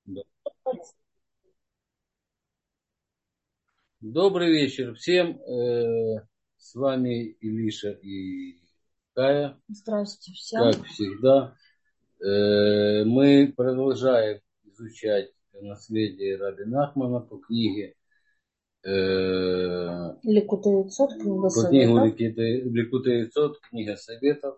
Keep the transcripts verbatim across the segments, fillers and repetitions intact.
Да. Добрый вечер всем. Э, С вами Илиша и Кая, Здравствуйте всем. как всегда. Э, Мы продолжаем изучать наследие Раби Нахмана по книге э, Ликутей Яцот, книга по книгу Советов. Ликутей Яцот, книга Советов.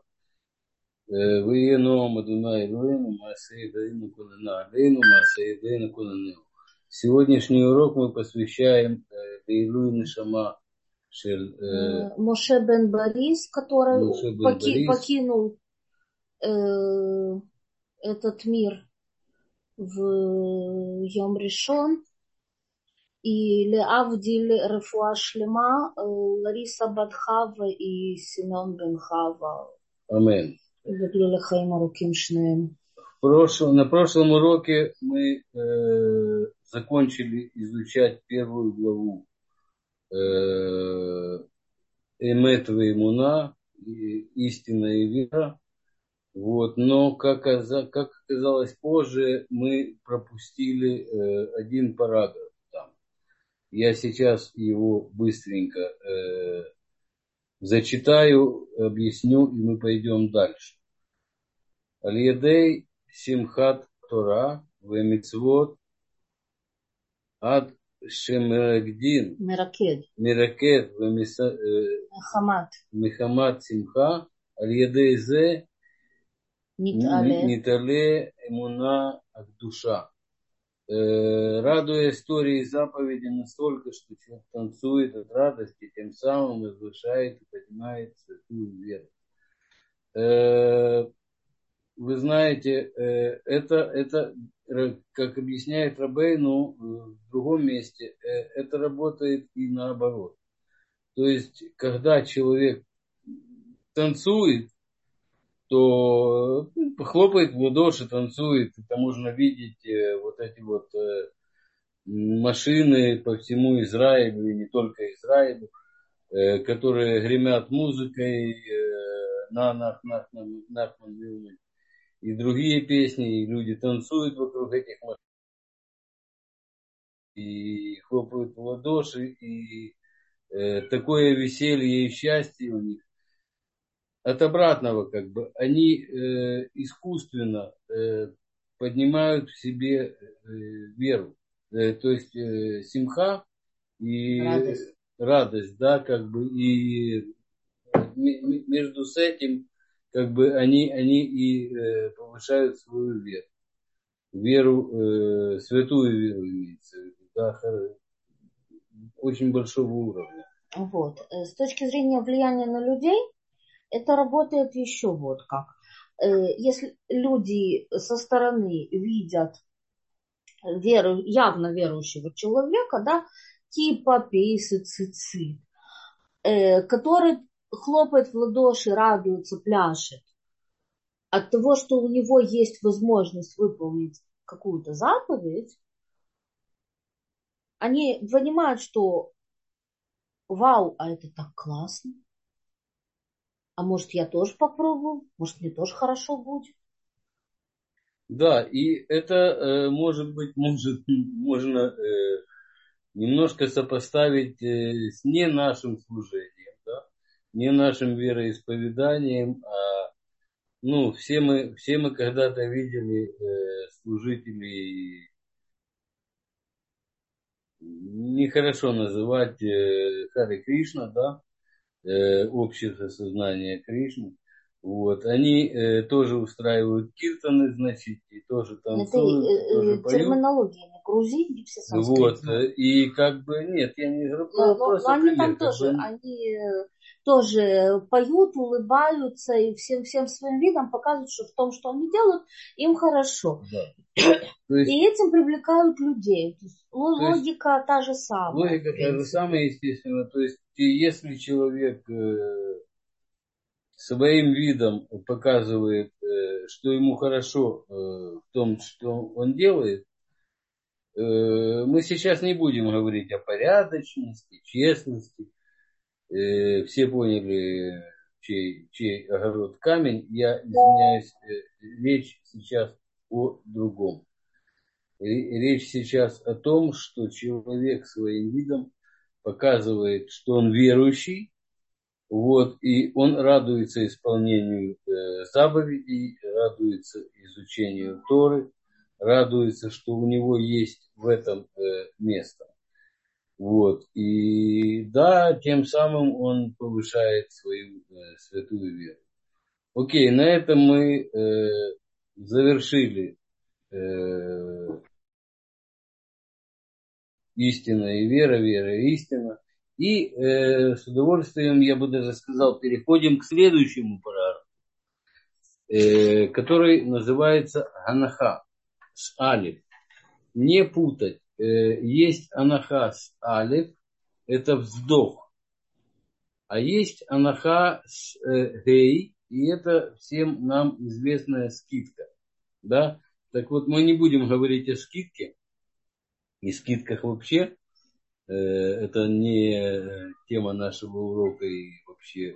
Виено Мадунай Элоину, Маасей Даину Кунана Алейну, Маасей Даину Кунанеу. Сегодняшний урок мы посвящаем Лейлу Нишама Шель Э, Моше бен Борис, который Моше бен поки- Борис. покинул э, этот мир в Йом Ришон, и Леавдиль Рефуа Шлема, э, Лариса Бадхава и Семен бен Хава. Амен. Ветлю лехаим аруким шнеем. Прошлом, на прошлом уроке мы э, закончили изучать первую главу э, Эмет Веймуна, истина и вера. Вот, но как, как оказалось позже, мы пропустили э, один параграф там. Я сейчас его быстренько э, зачитаю, объясню, и мы пойдем дальше. Аль-Ядей Симхат Тора Вемицвот Ад Шемерагдин Меракед. Миракет Хамат. Мехамат Симха Аль-Ядей Зе Нитале. Нитале Эмуна Агдуша. Радуя истории и заповеди настолько, что человек танцует от радости, тем самым возвышает и поднимает святую веру. Вы знаете, это, это, как объясняет Рабейну в другом месте, это работает и наоборот. То есть, когда человек танцует, то хлопает в ладоши, танцует, это можно видеть вот эти вот машины по всему Израилю, и не только Израилю, э, которые гремят музыкой, э, на нах нах нах и другие песни, и люди танцуют вокруг этих машин, и хлопают в ладоши, и э, такое веселье и счастье у них. От обратного, как бы, они э, искусственно э, поднимают в себе э, веру. Э, то есть э, симха и Радость. радость, да, как бы, и между с этим, как бы, они, они и э, повышают свою веру. Веру, э, святую веру имеется в виду, да, очень большого уровня. Вот. С точки зрения влияния на людей, это работает еще вот как. Если люди со стороны видят веру, явно верующего человека, да, типа пейсы цицит, который хлопает в ладоши, радуется, пляшет от того, что у него есть возможность выполнить какую-то заповедь, они понимают, что вау, а это так классно. А может, я тоже попробую? Может, мне тоже хорошо будет? Да, и это э, может быть, может, можно э, немножко сопоставить э, с не нашим служением, да, не нашим вероисповеданием, а ну, все мы, все мы когда-то видели э, служителей, нехорошо называть э, Харе Кришна, да, э, общество сознания Кришны. Вот. Они э, тоже устраивают киртаны, значит, и тоже Это танцуют, и тоже поют. терминология, не грузи, не все санскрит Вот. знают. И как бы, нет, я не говорю, Но, но, но просто они пример. там Как тоже, бы, они э, тоже поют, улыбаются и всем, всем своим видом показывают, что в том, что они делают, им хорошо. да. То есть, И этим привлекают людей. То есть то есть логика та же самая, логика в та же принципе. самая, естественно. То есть, и если человек э, своим видом показывает, э, что ему хорошо э, в том, что он делает, э, мы сейчас не будем говорить о порядочности, честности. Э, все поняли, чей, чей огород камень. Я извиняюсь, э, речь сейчас о другом. Речь сейчас о том, что человек своим видом показывает, что он верующий, вот, и он радуется исполнению э, заповедей, радуется изучению Торы, радуется, что у него есть в этом э, место. Вот. И да, тем самым он повышает свою э, святую веру. Окей, на этом мы э, завершили э, истина и вера, вера и истина. И э, с удовольствием, я бы даже сказал, переходим к следующему параграфу, э, который называется Анаха с Алиф. Не путать. Э, есть Анаха с Алиф, это вздох. А есть Анаха с э, Гей, и это всем нам известная скидка. Да? Так вот, мы не будем говорить о скидке, и скидках вообще. Это не тема нашего урока и вообще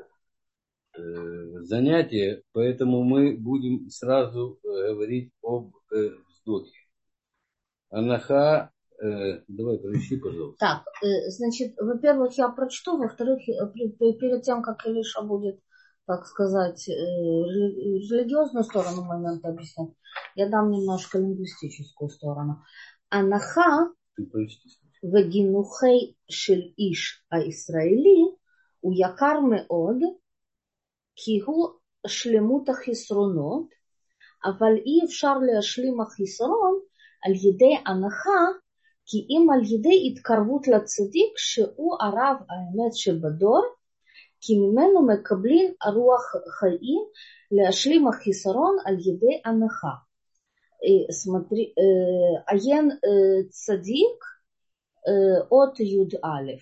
занятия, поэтому мы будем сразу говорить об вздохе. Анаха, давай прочти, пожалуйста. Так, значит, во-первых, я прочту, во-вторых, перед тем, как Илиша будет, так сказать, религиозную сторону момента объяснять, я дам немножко лингвистическую сторону. Анаха וגינוחי של איש הישראלי הוא יקר מאוד, כי הוא שלמות החסרונות, אבל אי אפשר להשלים החיסרון על ידי הנחה, כי אם על ידי התקרבות לצדיק שהוא הרב האמת שבדור, כי ממנו מקבלים הרוח חיים להשלים החיסרון על ידי הנחה. смотри, עיין צדיק от Юд Алеф.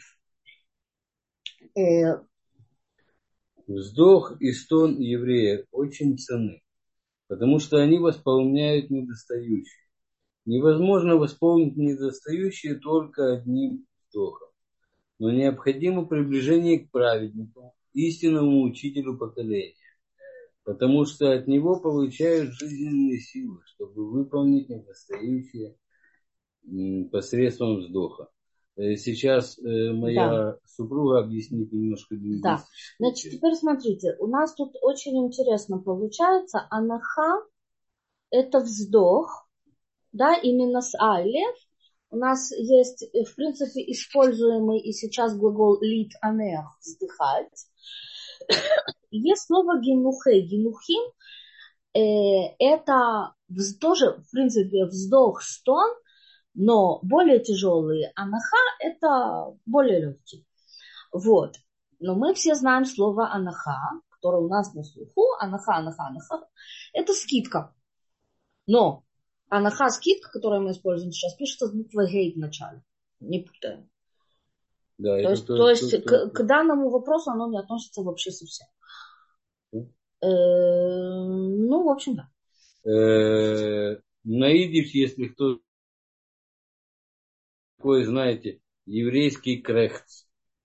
Вздох и стон еврея очень ценны, потому что они восполняют недостающее. Невозможно восполнить недостающее только одним вздохом. Но необходимо приближение к праведнику, истинному учителю поколения, потому что от него получают жизненные силы, чтобы выполнить недостающее посредством вздоха. Сейчас моя да. супруга объяснит немножко. Да. Значит, теперь смотрите, у нас тут очень интересно получается. Анаха – это вздох, да, именно с алеф. У нас есть, в принципе, используемый и сейчас глагол лит анех – вздыхать. Есть слово генухей. Генухим э, – это тоже, в принципе, вздох, стон, но более тяжелые. Анаха – это более легкий. Вот. Но мы все знаем слово анаха, которое у нас на слуху. Анаха, анаха, анаха. Это скидка. Но анаха, скидка, которую мы используем сейчас, пишется с буквой гей в начале. Не путаем. Да, то есть, то, то есть то, к, то... к данному вопросу оно не относится вообще совсем. Mm. Э, ну, в общем, да. Э, на идиш, если кто такой, знаете, еврейский крехц.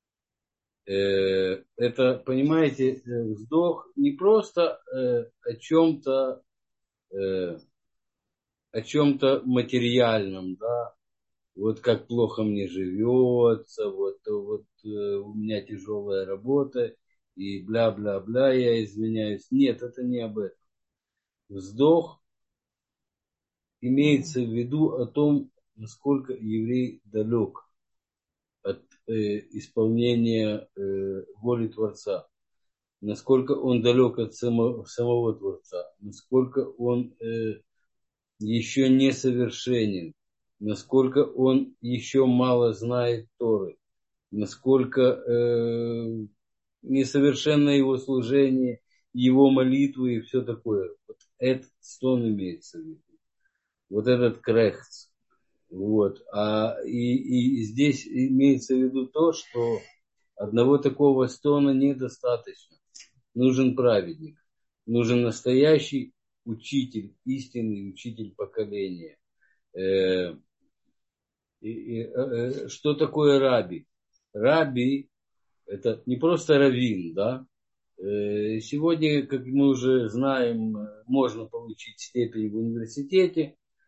Э, это, понимаете, вздох не просто э, о чем-то, э, о чем-то материальном, да, вот как плохо мне живется, вот, вот э, у меня тяжелая работа, и бля-бля-бля, я извиняюсь. Нет, это не об этом. Вздох имеется в виду о том, насколько еврей далек от э, исполнения э, воли Творца, насколько он далек от само, самого Творца, насколько он э, еще не совершенен, насколько он еще мало знает Торы, насколько э, несовершенно его служение, его молитвы и все такое. Вот этот стон имеется в виду. Вот этот крехц. Вот. А, и, и здесь имеется в виду то, что одного такого стона недостаточно. Нужен праведник. Нужен настоящий учитель, истинный учитель поколения. Э, и, и, э, что такое раби? Раби – это не просто раввин, да? Э, сегодня, как мы уже знаем, можно получить степень в университете.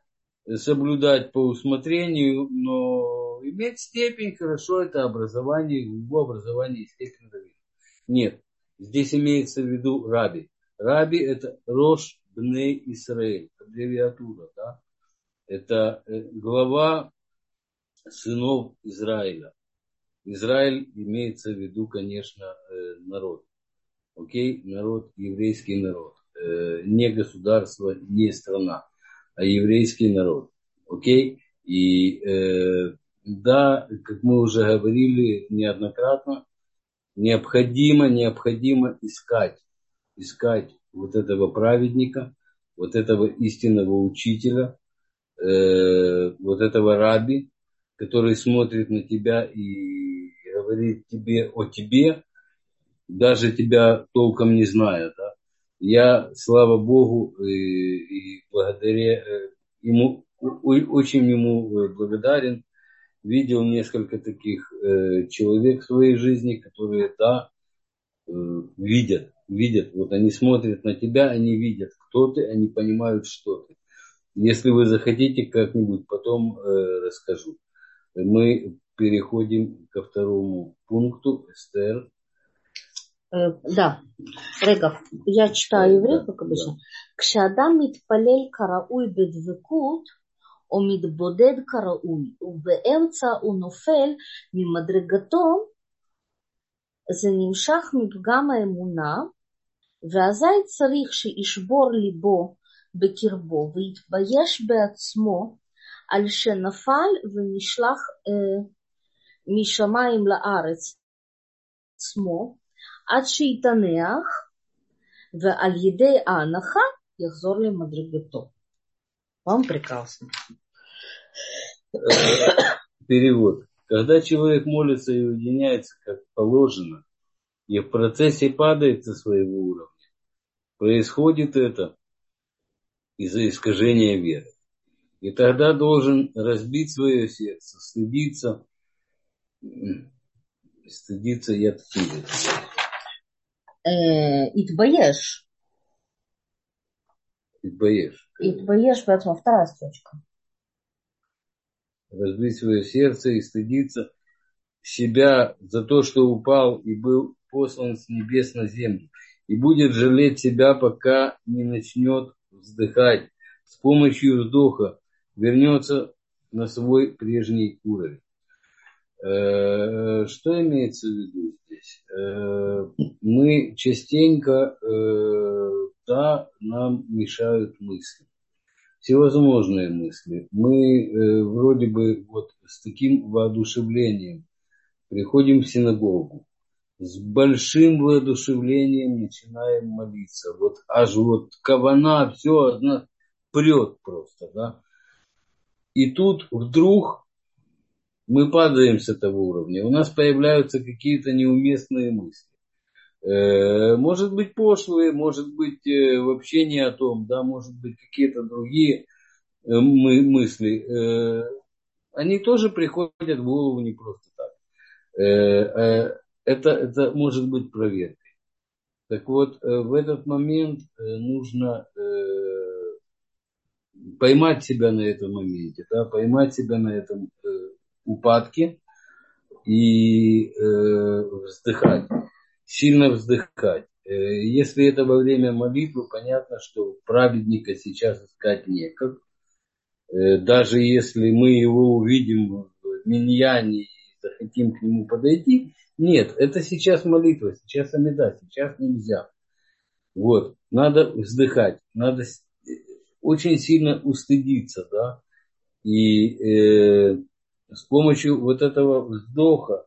соблюдать по усмотрению, но иметь степень, хорошо, это образование, его образование и степень раввина. Нет, здесь имеется в виду раби. Раби это Рош Бней Исраэль, аббревиатура, да? Это глава сынов Израиля. Израиль имеется в виду, конечно, народ. Окей, народ, еврейский народ. Не государство, не страна, а еврейский народ. Окей? И э, да, как мы уже говорили неоднократно, необходимо, необходимо искать, искать вот этого праведника, вот этого истинного учителя, э, вот этого раби, который смотрит на тебя и говорит тебе о тебе, даже тебя толком не зная, да. Я, слава Богу, и, и благодаря ему, очень ему благодарен, видел несколько таких э, человек в своей жизни, которые, да, э, видят, видят, вот они смотрят на тебя, они видят, кто ты, они понимают, что ты. Если вы захотите, как-нибудь потом э, расскажу. Мы переходим ко второму пункту, Эстер. Да, רגע, я читаю еврей, как обычно. כשאדם מתפלל כראוי בדבקות, או מתבודד כראוי, ובאמצע הוא נופל ממדרגתו, זה נמשך מפגם האמונה, ואזי צריך שישבור ליבו בקרבו, ויתבייש בעצמו, על שנפל ונשלח אה, משמיים לארץ עצמו, עד שיתנח, ועל ידי ההנחה יחזור למדרגתו. Вам прекрасно. Перевод. Когда человек молится и уединяется как положено, и в процессе падает со своего уровня, происходит это из-за искажения веры. И тогда должен разбить свое сердце, стыдиться, стыдиться, я тфилин. Итбаеш. Итбаеш. Итбаеш, поэтому вторая строчка. Разбить свое сердце и стыдиться себя за то, что упал и был послан с небес на землю. И будет жалеть себя, пока не начнет вздыхать. С помощью вздоха вернется на свой прежний уровень. Что имеется в виду здесь? Мы частенько, да, нам мешают мысли. Всевозможные мысли. Мы вроде бы вот с таким воодушевлением приходим в синагогу. С большим воодушевлением начинаем молиться. Вот аж вот кавана, все одна прет просто, да. И тут вдруг мы падаем с этого уровня. У нас появляются какие-то неуместные мысли. Может быть, пошлые, может быть, вообще не о том, да, может быть, какие-то другие мысли. Они тоже приходят в голову не просто так. Это, это может быть проверкой. Так вот, в этот момент нужно поймать себя на этом моменте, да, поймать себя на этом упадке и вздыхать, сильно вздыхать. Если это во время молитвы, понятно, что праведника сейчас искать некак. Даже если мы его увидим в миньяне и захотим к нему подойти, нет, это сейчас молитва, сейчас амида, сейчас нельзя. Вот, надо вздыхать, надо очень сильно устыдиться, да, и э, с помощью вот этого вздоха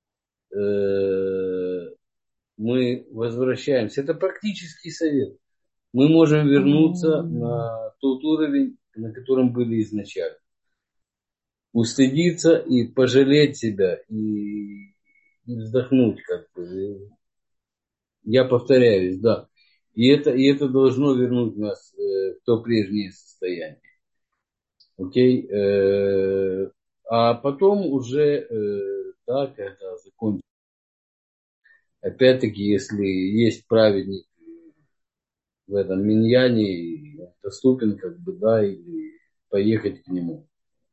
э, мы возвращаемся. Это практический совет. Мы можем вернуться mm-hmm. на тот уровень, на котором были изначально. Устыдиться и пожалеть себя, и, и вздохнуть как бы. Я повторяюсь, да. И это, и это должно вернуть нас э, в то прежнее состояние. Окей? Э, а потом уже, э, да, когда закончится. Опять-таки, если есть праведник в этом миньяне, доступен, как бы, да, или поехать к нему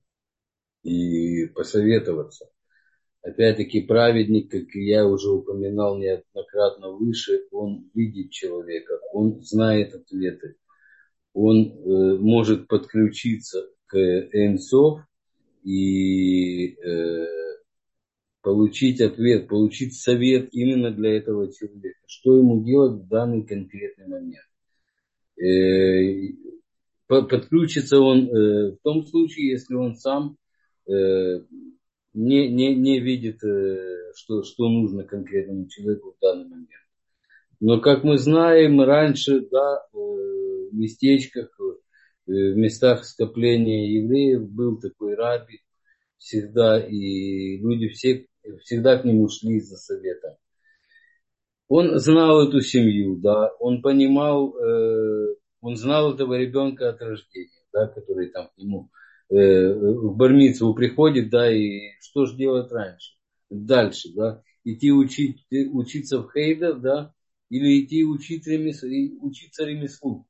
и посоветоваться. Опять-таки праведник, как я уже упоминал неоднократно выше, он видит человека, он знает ответы, он э, может подключиться к Эйн Соф и э, получить ответ, получить совет именно для этого человека, что ему делать в данный конкретный момент. Э, подключится он э, в том случае, если он сам э, не, не, не видит, э, что, что нужно конкретному человеку в данный момент. Но, как мы знаем, раньше, да, в местечках, в местах скопления евреев был такой раби всегда, и люди все, всегда к нему шли за советом. Он знал эту семью, да, он понимал, э, он знал этого ребенка от рождения, да, который там к нему э, в бар-мицву приходит, да, и что же делать раньше, дальше, да, идти учить, учиться в хейдер, да, или идти учить ремес, учиться ремеслу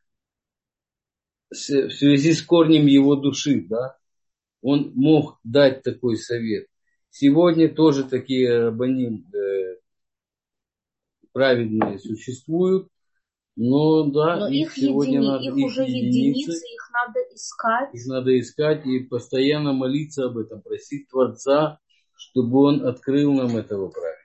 в связи с корнем его души, да, он мог дать такой совет. Сегодня тоже такие рабаним э, праведные существуют, но да, Но их их, сегодня едини, надо, их их уже единицы, единицы, их надо искать. Их надо искать и постоянно молиться об этом, просить Творца, чтобы он открыл нам этого праведника.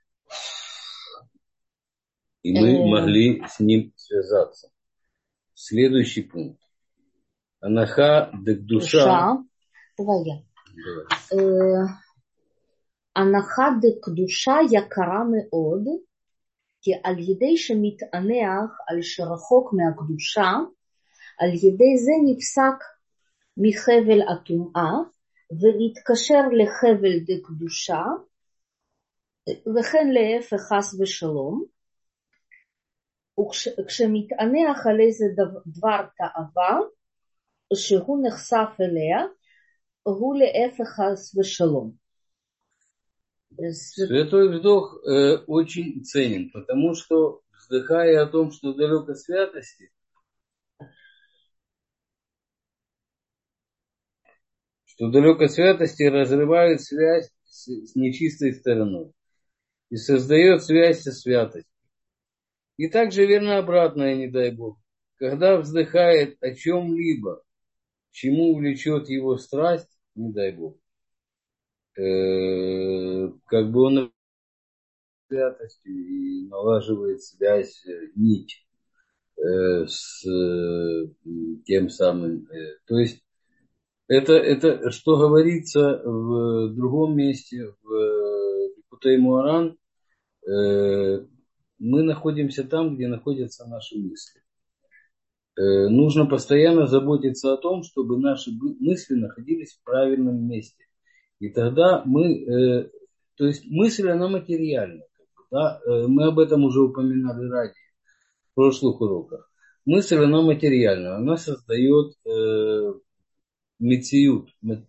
И мы Э, могли с ним связаться. Следующий пункт. Анаха дек душа. душа. Давай я. Давай. Анаха дек душа якара меод. כי על ידי שמתענח על שרחוק מהקדושה, על ידי זה נפסק מחבל הטומאה, ולהתקשר לחבל דקדושה, וכן להפך חס ושלום, וכשמתענח על איזה דבר תאווה, שהוא נחשף אליה, הוא להפך חס ושלום. Святой вздох э, очень ценен, потому что, вздыхая о том, что далек от святости, что далек от святости разрывает связь с, с нечистой стороной и создает связь со святостью. И также верно обратное, не дай Бог, когда вздыхает о чем-либо, чему влечет его страсть, не дай Бог, э, как бы он святостью и налаживает связь, нить э, с э, тем самым. Э, то есть это, это, что говорится в другом месте, в Ликутей Муаран, э, мы находимся там, где находятся наши мысли. Э, нужно постоянно заботиться о том, чтобы наши мысли находились в правильном месте. И тогда мы, э, то есть мысль, она материальна. Да? Э, мы об этом уже упоминали ранее, в прошлых уроках. Мысль, она материальна. Она создает э, мециют,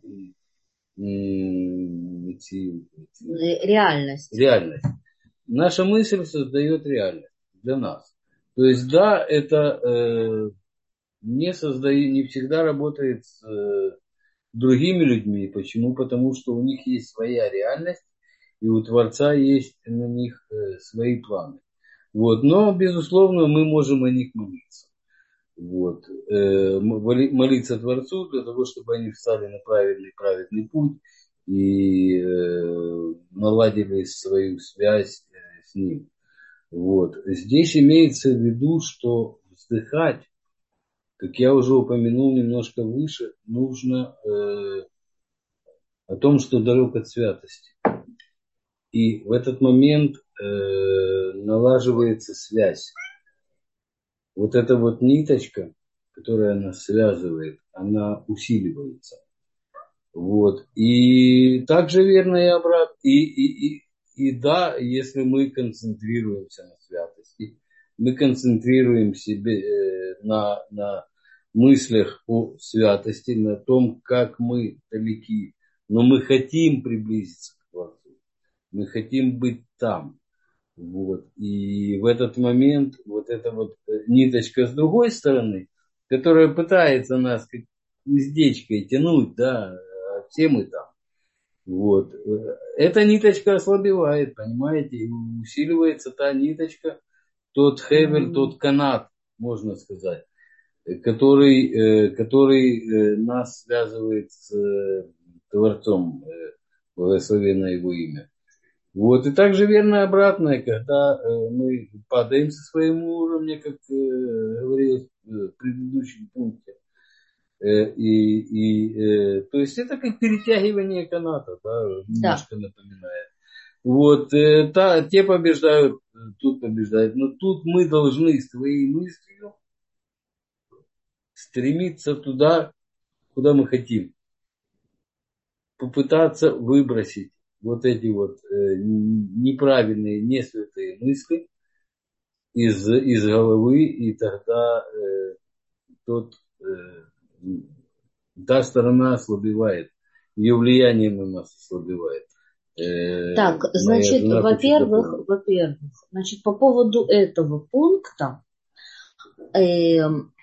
мециют, реальность. реальность. Наша мысль создает реальность для нас. То есть, да, это э, не, создает, не всегда работает с э, другими людьми. Почему? Потому что у них есть своя реальность, и у Творца есть на них э, свои планы. Вот. Но, безусловно, мы можем о них молиться. Вот. Э, молиться Творцу для того, чтобы они встали на правильный, праведный путь и э, наладили свою связь э, с ним. Вот. Здесь имеется в виду, что вздыхать, как я уже упомянул немножко выше, нужно э, о том, что далек от святости. И в этот момент э, налаживается связь. Вот эта вот ниточка, которая нас связывает, она усиливается. Вот. И также верно и обратно. И, и, и, и да, если мы концентрируемся на святости, мы концентрируем себе э, на, на мыслях о святости, на том, как мы далеки, но мы хотим приблизиться к Творцу, мы хотим быть там. Вот. И в этот момент вот эта вот ниточка с другой стороны, которая пытается нас уздечкой тянуть, да, все мы там. Вот. Эта ниточка ослабевает, понимаете, и усиливается та ниточка, тот хевель, тот канат, можно сказать, который, который нас связывает с Творцом, благословенно его имя. Вот. И также верно обратное, когда мы падаем со своего уровня, как говорилось в предыдущем пункте. И, и, то есть это как перетягивание каната, да, немножко да. напоминает. Вот, та, те побеждают, тут побеждают. Но тут мы должны своей мыслью стремиться туда, куда мы хотим. Попытаться выбросить вот эти вот э, неправильные, несвятые мысли из, из головы, и тогда э, тот, э, та сторона ослабевает, ее влияние на нас ослабевает. Э, так, значит, во-первых, во-первых, значит, по поводу этого пункта э,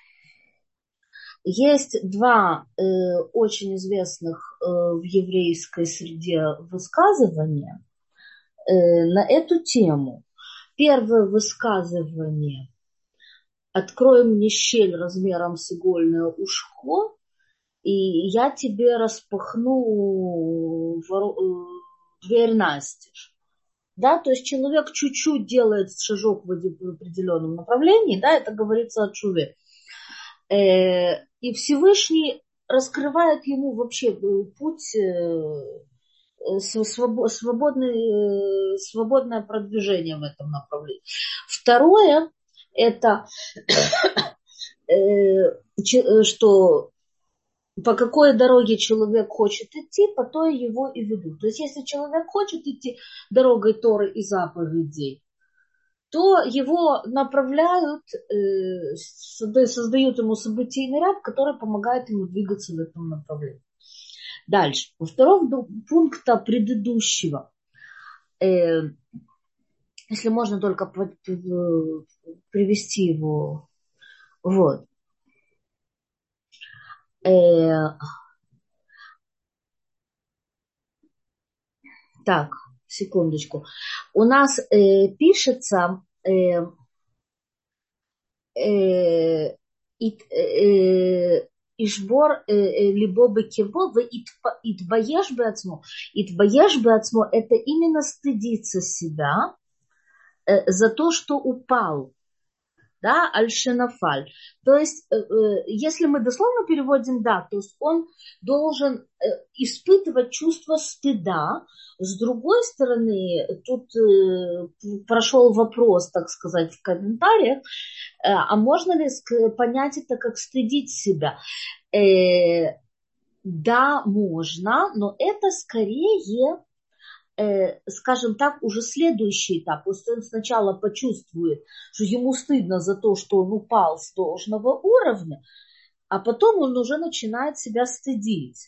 есть два э, очень известных э, в еврейской среде высказывания э, на эту тему. Первое высказывание: «Открой мне щель размером с игольное ушко, и я тебе распахну вору, дверь настежь». Да, то есть человек чуть-чуть делает шажок в определенном направлении, да, это говорится о тшуве. И Всевышний раскрывает ему вообще путь, свободный, свободное продвижение в этом направлении. Второе, это что по какой дороге человек хочет идти, по той его и ведут. То есть если человек хочет идти дорогой Торы и заповедей, то его направляют, создают ему событийный ряд, который помогает ему двигаться в этом направлении. Дальше. Во втором пункте предыдущего, если можно только привести его, вот. Так, секундочку. У нас э, пишется э, э, э, Ишбор либо бекево, итбаеш беацмо. Итбаеш беацмо – это именно стыдиться себя э, за то, что упал. Да, аль-шенафаль. То есть, э, э, если мы дословно переводим, да, то есть он должен э, испытывать чувство стыда. С другой стороны, тут э, прошел вопрос, так сказать, в комментариях, э, а можно ли понять это как стыдить себя? Э, да, можно, но это скорее... скажем так, уже следующий этап. Пусть он сначала почувствует, что ему стыдно за то, что он упал с должного уровня, а потом он уже начинает себя стыдить.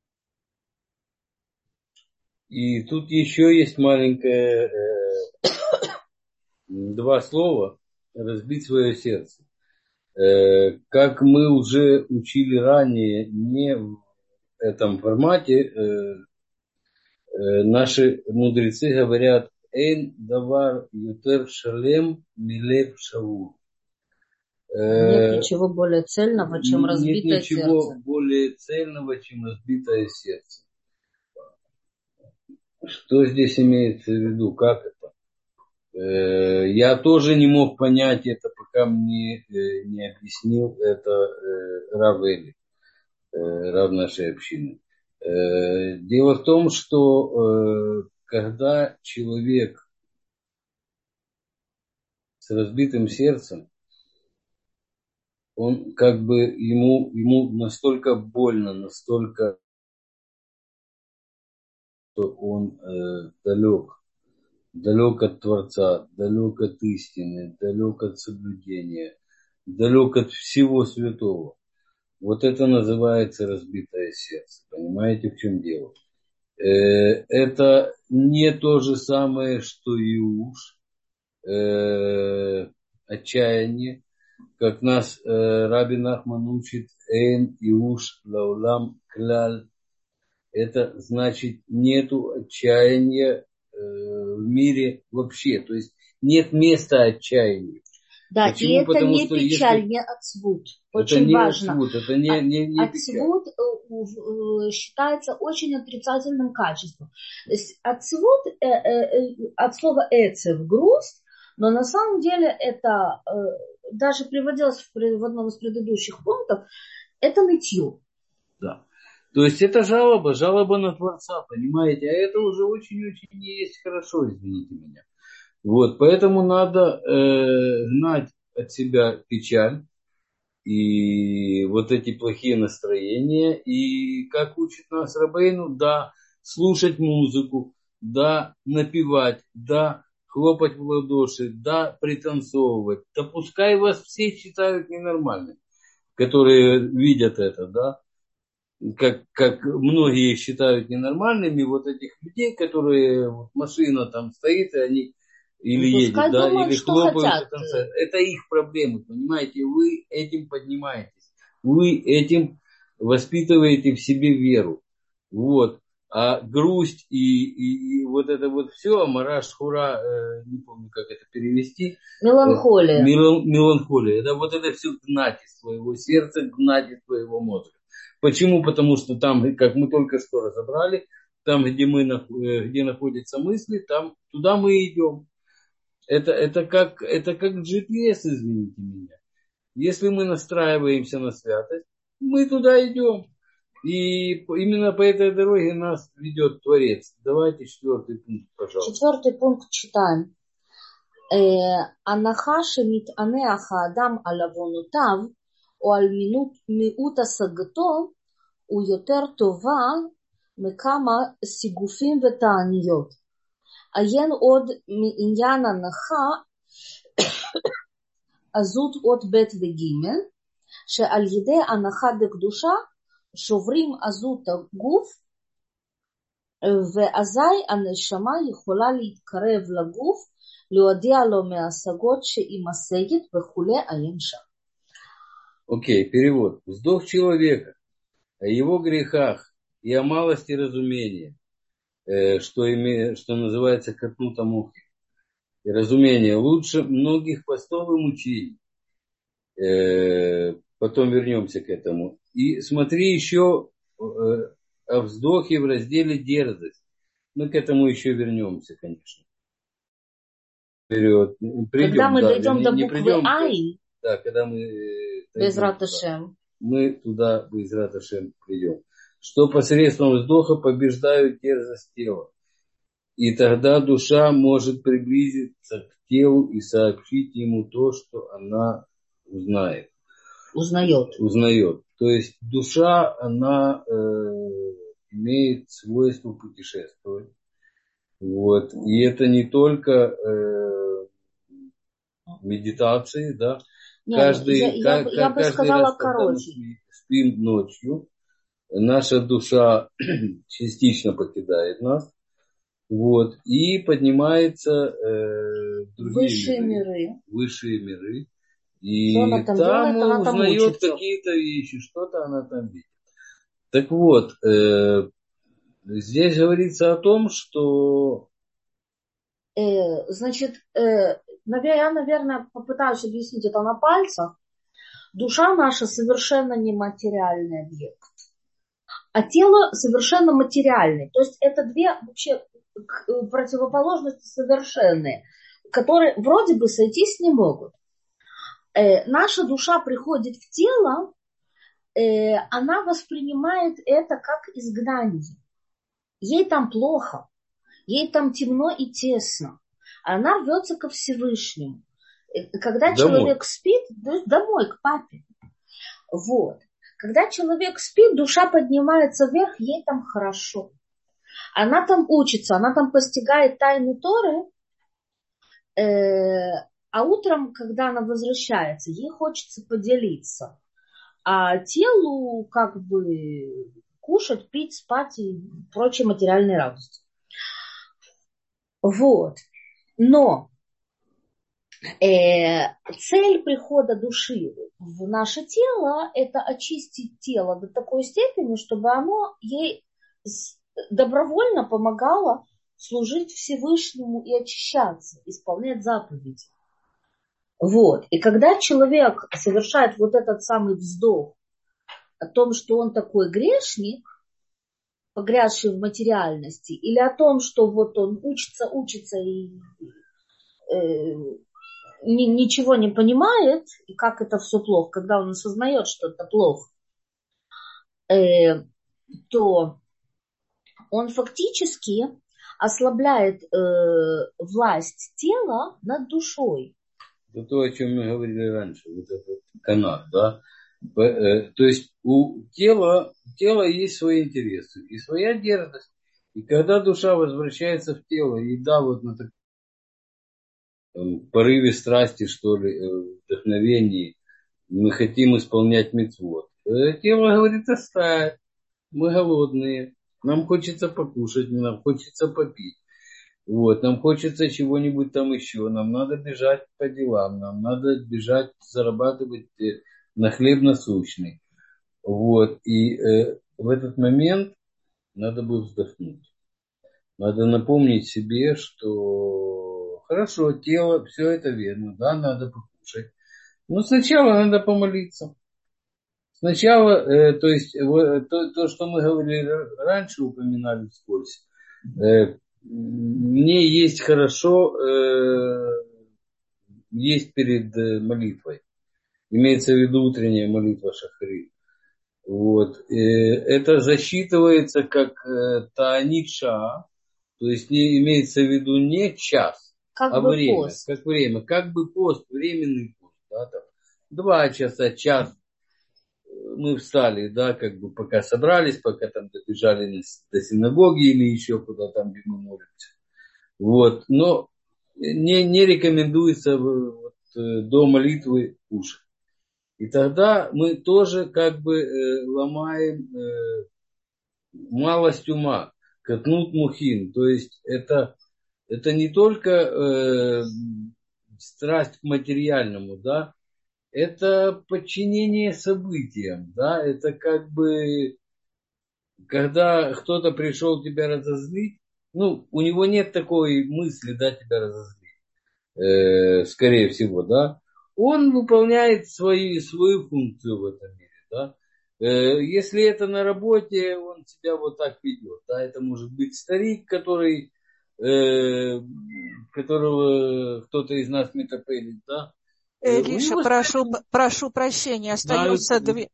И тут еще есть маленькое э, два слова: разбить свое сердце. Э, как мы уже учили ранее, не в этом формате, э, наши мудрецы говорят: «Эйн давар ютер шалем милев шаву». Нет ничего более цельного, чем разбитое сердце. Нет ничего более цельного, чем разбитое сердце. Что здесь имеется в виду? Как это? Я тоже не мог понять это, пока мне не объяснил это Рав Эли, Рав нашей общины. Дело в том, что когда человек с разбитым сердцем, он как бы ему, ему настолько больно, настолько, что он э, далек, далек от Творца, далек от истины, далек от соблюдения, далек от всего святого. Вот это называется разбитое сердце. Понимаете, в чем дело? Э, это не то же самое, что иуш, э, отчаяние. как нас э, Раби Нахман учит, «Эн иуш лаулам кляль». Это значит, нету отчаяния э, в мире вообще. То есть нет места отчаянию. Да, и Почему? это Потому не что печаль, если... не отсвут. Это Очень не важно. отсвут, это не, не, не печаль. Отсвут э, считается очень отрицательным качеством. То есть отсвут э, э, от слова эцев, грусть, но на самом деле это э, даже приводилось в, в одном из предыдущих пунктов, это нытье. Да. То есть это жалоба, жалоба на Творца, понимаете? А это уже очень-очень не есть хорошо, извините меня. Вот, поэтому надо э, гнать от себя печаль и вот эти плохие настроения. И как учит нас Рабейну, да, слушать музыку, да, напевать, да, хлопать в ладоши, да, пританцовывать. Да пускай вас все считают ненормальными, которые видят это, да. Как, как многие считают ненормальными вот этих людей, которые вот машина там стоит, и они или едет, Пускай да, думают, или что хлопают и хотят. танцуют. Это их проблемы, понимаете? Вы этим поднимаетесь. Вы этим воспитываете в себе веру. Вот. А грусть и, и, и вот это вот все, мараш, хура, э, не помню, как это перевести. Меланхолия. Э, мелан, меланхолия. Да, вот это все гнать из своего сердца, гнать из своего мозга. Почему? Потому что там, как мы только что разобрали, там, где, мы, где находятся мысли, там, туда мы идем. Это, это, как, это как джи пи эс, извините меня. Если мы настраиваемся на святость, мы туда идем. И именно по этой дороге нас ведет Творец. Давайте четвертый пункт, пожалуйста. Четвертый пункт читаем. הנחה שמתענח האדם על עוונותיו או על מיעוט השגתו הוא יותר טובה מכמה סיגופים ותעניות. עיין עוד מעניין הנחה עזות עוד ב' וג' שעל ידי הנחה דקדושה שוברים עזות הגוף ואזי הנשמה יכולה להתקרב לגוף להודיע לו מהשגות שהיא משגת וכולי עיין שם. Окей, перевод. Вздох человека о его грехах и о малости разумения, э, что, име, что называется катнута мухи. И разумение лучше многих постов и мучений. Э, потом вернемся к этому. И смотри еще э, о вздохе в разделе дерзость. Мы к этому еще вернемся, конечно. Вперед. Придем, когда мы да, дойдем не, до не буквы придем, Ай, да, когда мы Безрат Ашем, мы туда, Безрат Ашем, придем. Что посредством вздоха побеждают дерзость тела. И тогда душа может приблизиться к телу и сообщить ему то, что она узнает. Узнает. Узнает. То есть душа, она э, имеет свойство путешествовать. Вот. И это не только э, медитации, да. Не, каждый, я, я, как, я бы каждый сказала раз, когда мы короче. спим ночью, наша душа частично покидает нас. Вот, и поднимается э, другие Высшие миры, миры. высшие миры. Что она И там там делает? Она там узнает учится. какие-то вещи, что-то она там видит. Так вот, э, здесь говорится о том, что... Э, значит, э, я, наверное, попытаюсь объяснить это на пальцах. Душа наша совершенно нематериальный объект, а тело совершенно материальное. То есть это две вообще противоположности совершенные, которые вроде бы сойтись не могут. Э, наша душа приходит в тело, э, она воспринимает это как изгнание. Ей там плохо, ей там темно и тесно. Она рвется ко Всевышнему. Когда домой. Человек спит, домой, к папе. Вот. Когда человек спит, душа поднимается вверх, ей там хорошо. Она там учится, она там постигает тайны Торы, э, а утром, когда она возвращается, ей хочется поделиться. А телу как бы кушать, пить, спать и прочие материальные радости. Вот. Но Э, цель прихода души в наше тело – это очистить тело до такой степени, чтобы оно ей добровольно помогало служить Всевышнему и очищаться, исполнять заповеди. Вот. И когда человек совершает вот этот самый вздох о том, что он такой грешник, погрязший в материальности, или о том, что вот он учится, учится и э, ни, ничего не понимает, и как это все плохо, когда он осознает, что это плохо, э, то он фактически ослабляет э, власть тела над душой. Это то, о чем мы говорили раньше, вот этот канат, да. То есть у тела, тела есть свои интересы и своя дерзость. И когда душа возвращается в тело, и да, вот на таком порыве страсти, что ли, вдохновении, мы хотим исполнять мицвот, тело говорит: оставь, мы голодные, нам хочется покушать, нам хочется попить. Вот, нам хочется чего-нибудь там еще, нам надо бежать по делам, нам надо бежать зарабатывать на хлеб насущный. Вот, и э, в этот момент надо будет вздохнуть. Надо напомнить себе, что хорошо, тело, все это верно, да, надо покушать. Но сначала надо помолиться. Сначала, э, то есть, э, то, то, что мы говорили раньше, упоминали вскользь, э, мне есть хорошо, э, есть перед молитвой. Имеется в виду утренняя молитва шахрит. Вот. Это засчитывается как э, таанит шаа, то есть не имеется в виду не час, как а бы время. пост. Как время. Как бы пост, временный пост. Да, там, два часа, час мы встали, да, как бы пока собрались, пока там добежали до синагоги или еще куда там, где мы молимся. Вот. Но не, не рекомендуется вот, до молитвы кушать. И тогда мы тоже как бы э, ломаем э, малость ума, катнут мухин. То есть это, это не только э, страсть к материальному, да, это подчинение событиям, да, это как бы, когда кто-то пришел тебя разозлить, ну, у него нет такой мысли, да, тебя разозлить, э, скорее всего, да, он выполняет свои, свою функцию в этом мире, да. Э, если это на работе, он себя вот так ведет, да, это может быть старик, который, э, которого кто-то из нас метапелит, да. Э, у Лиша, него прошу, прошу прощения, знают, остается две...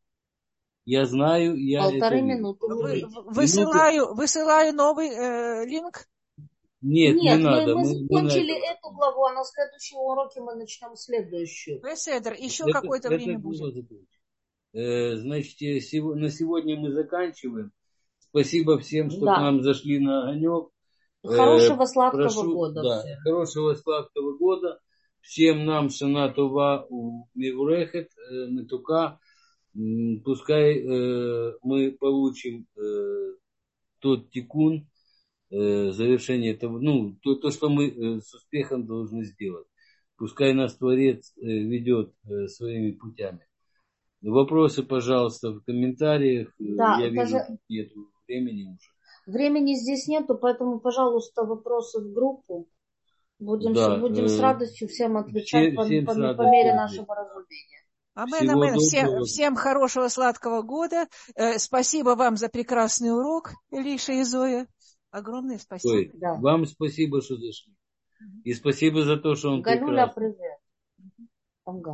я знаю, я Полторы это минуты. Вы, Минуты. высылаю, высылаю новый э, линк. Нет, не Нет, мы, надо. мы Мы, мы на закончили этом эту главу, а на следующем уроке мы начнем следующую. Беседер, еще это, какое-то это время было будет. э, значит, сего, на сегодня мы заканчиваем. Спасибо всем, что Да. к нам зашли на огонек. Хорошего Э, сладкого прошу, года да, всем. хорошего сладкого года. Всем нам шана това у миврехет э, метука. М, Пускай э, мы получим э, тот тикун, э, завершение этого, ну, то, то что мы э, с успехом должны сделать. Пускай нас Творец э, ведет э, своими путями. Вопросы, пожалуйста, в комментариях. Да, Я вижу, пожа... тут нет времени уже. Времени здесь нету, поэтому, пожалуйста, вопросы в группу. Будем, Да, будем с э, радостью всем отвечать все, по, всем по, с по мере радостью. нашего разумения. Амен, Всего амен. Всем, доброго. всем хорошего сладкого года. Э, спасибо вам за прекрасный урок, Лиша и Зоя. Огромное спасибо. Ой, Да. вам спасибо, что зашли. И спасибо за то, что он Галюля, прекрасный. привет. Ага.